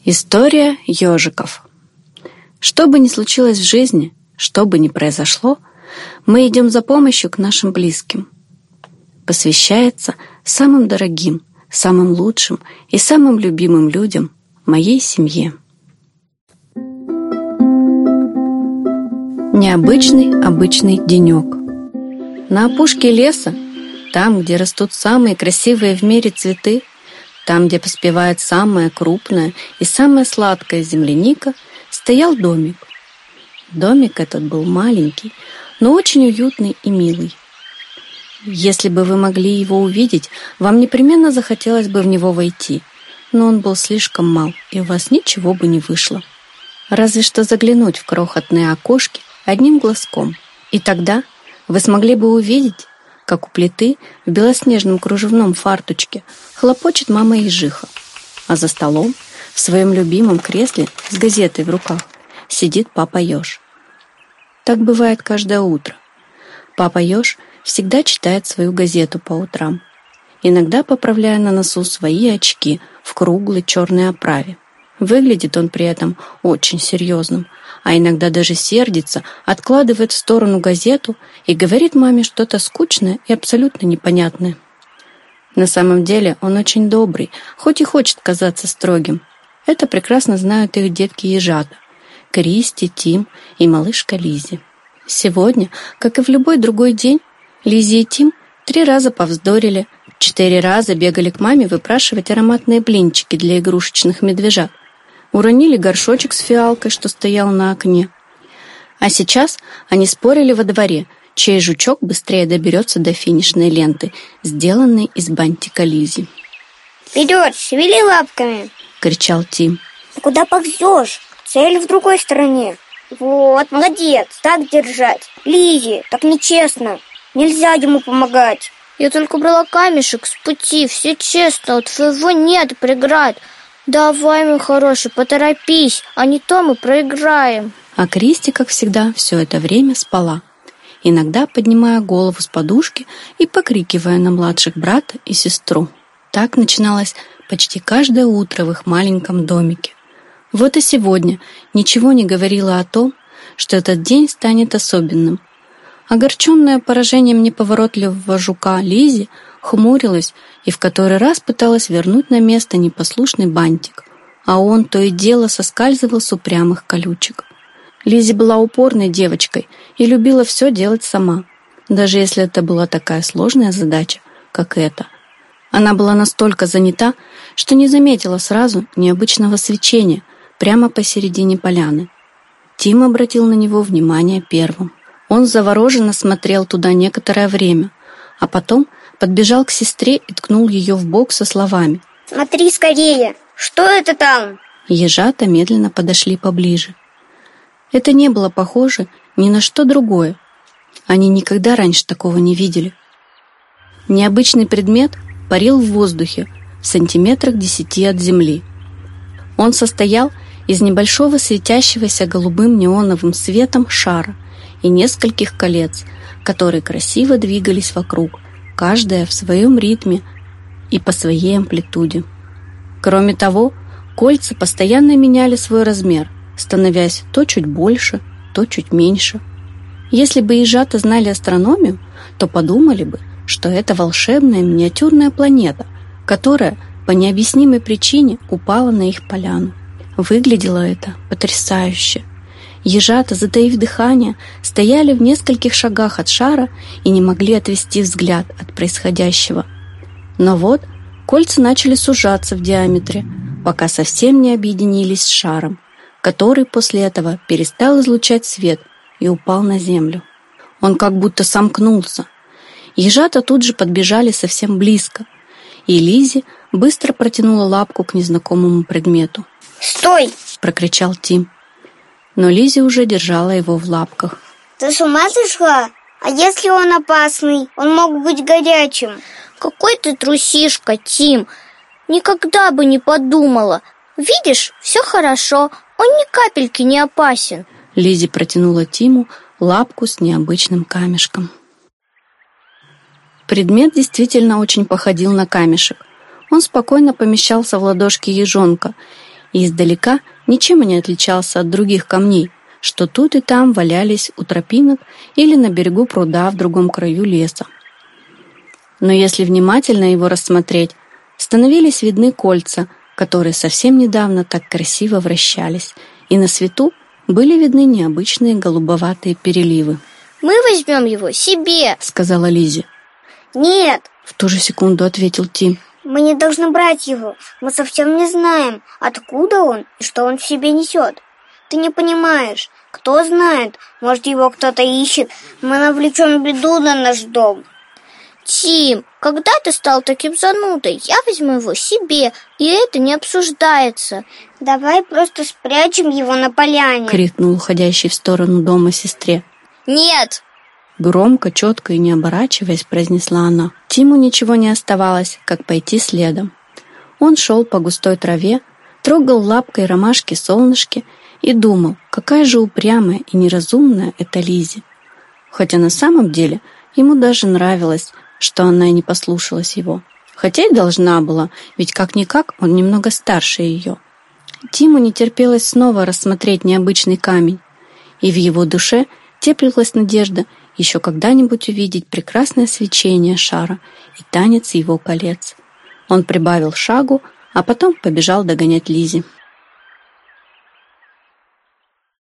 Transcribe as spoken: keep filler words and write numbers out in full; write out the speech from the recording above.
История ежиков. Что бы ни случилось в жизни, что бы ни произошло, мы идем за помощью к нашим близким. Посвящается самым дорогим, самым лучшим и самым любимым людям, моей семье. Необычный обычный денек. На опушке леса, там, где растут самые красивые в мире цветы, там, где поспевает самая крупная и самая сладкая земляника, стоял домик. Домик этот был маленький, но очень уютный и милый. Если бы вы могли его увидеть, вам непременно захотелось бы в него войти, но он был слишком мал, и у вас ничего бы не вышло. Разве что заглянуть в крохотные окошки одним глазком, и тогда вы смогли бы увидеть, как у плиты в белоснежном кружевном фартучке хлопочет мама-ежиха, а за столом в своем любимом кресле с газетой в руках сидит папа-еж. Так бывает каждое утро. Папа-еж всегда читает свою газету по утрам, иногда поправляя на носу свои очки в круглой черной оправе. Выглядит он при этом очень серьезным, а иногда даже сердится, откладывает в сторону газету и говорит маме что-то скучное и абсолютно непонятное. На самом деле он очень добрый, хоть и хочет казаться строгим. Это прекрасно знают их детки-ежата – Кристи, Тим и малышка Лизи. Сегодня, как и в любой другой день, Лизи и Тим три раза повздорили, четыре раза бегали к маме выпрашивать ароматные блинчики для игрушечных медвежат, уронили горшочек с фиалкой, что стоял на окне. А сейчас они спорили во дворе, чей жучок быстрее доберется до финишной ленты, сделанной из бантика Лизи. «Вперед, шевели лапками!» — кричал Тим. «Куда ползешь? Цель в другой стороне». «Вот, молодец, так держать. Лизи, так нечестно. Нельзя ему помогать». «Я только брала камешек с пути, все честно, у твоего нет преград. Давай, мой хороший, поторопись, а не то мы проиграем». А Кристи, как всегда, все это время спала, иногда поднимая голову с подушки и покрикивая на младших брата и сестру. Так начиналось почти каждое утро в их маленьком домике. Вот и сегодня ничего не говорило о том, что этот день станет особенным. Огорченная поражением неповоротливого жука Лизи хмурилась и в который раз пыталась вернуть на место непослушный бантик, а он то и дело соскальзывал с упрямых колючек. Лизи была упорной девочкой и любила все делать сама, даже если это была такая сложная задача, как эта. Она была настолько занята, что не заметила сразу необычного свечения прямо посередине поляны. Тим обратил на него внимание первым. Он завороженно смотрел туда некоторое время, а потом подбежал к сестре и ткнул ее в бок со словами: «Смотри скорее, что это там?» Ежата медленно подошли поближе. Это не было похоже ни на что другое. Они никогда раньше такого не видели. Необычный предмет парил в воздухе в сантиметрах десяти от земли. Он состоял из небольшого светящегося голубым неоновым светом шара и нескольких колец, которые красиво двигались вокруг, каждая в своем ритме и по своей амплитуде. Кроме того, кольца постоянно меняли свой размер, становясь то чуть больше, то чуть меньше. Если бы ежата знали астрономию, то подумали бы, что это волшебная миниатюрная планета, которая по необъяснимой причине упала на их поляну. Выглядело это потрясающе. Ежата, затаив дыхание, стояли в нескольких шагах от шара и не могли отвести взгляд от происходящего. Но вот кольца начали сужаться в диаметре, пока совсем не объединились с шаром, который после этого перестал излучать свет и упал на землю. Он как будто сомкнулся. Ежата тут же подбежали совсем близко, и Лизи быстро протянула лапку к незнакомому предмету. «Стой!» — прокричал Тим. Но Лизи уже держала его в лапках. «Ты с ума сошла? А если он опасный? Он мог быть горячим». «Какой ты трусишка, Тим! Никогда бы не подумала. Видишь, все хорошо, он ни капельки не опасен». Лизи протянула Тиму лапку с необычным камешком. Предмет действительно очень походил на камешек. Он спокойно помещался в ладошке ежонка и издалека ничем не отличался от других камней, что тут и там валялись у тропинок или на берегу пруда в другом краю леса. Но если внимательно его рассмотреть, становились видны кольца, которые совсем недавно так красиво вращались, и на свету были видны необычные голубоватые переливы. «Мы возьмем его себе», — сказала Лиззи. «Нет», — в ту же секунду ответил Тим. «Мы не должны брать его. Мы совсем не знаем, откуда он и что он в себе несет. Ты не понимаешь. Кто знает, может, его кто-то ищет. Мы навлечем беду на наш дом». «Тим, когда ты стал таким занудой? Я возьму его себе, и это не обсуждается». «Давай просто спрячем его на поляне», — крикнул уходящий в сторону дома сестре. «Нет!» Громко, четко и не оборачиваясь, произнесла она. Тиму ничего не оставалось, как пойти следом. Он шел по густой траве, трогал лапкой ромашки-солнышки и думал, какая же упрямая и неразумная эта Лиззи. Хотя на самом деле ему даже нравилось, что она и не послушалась его. Хотя и должна была, ведь как-никак он немного старше ее. Тиму не терпелось снова рассмотреть необычный камень, и в его душе теплилась надежда еще когда-нибудь увидеть прекрасное свечение шара и танец его колец. Он прибавил шагу, а потом побежал догонять Лиззи.